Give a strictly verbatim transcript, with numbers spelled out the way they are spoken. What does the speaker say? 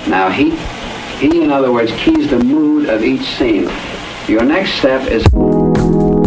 Now he, he in other words, keys the mood of each scene. Your next step is...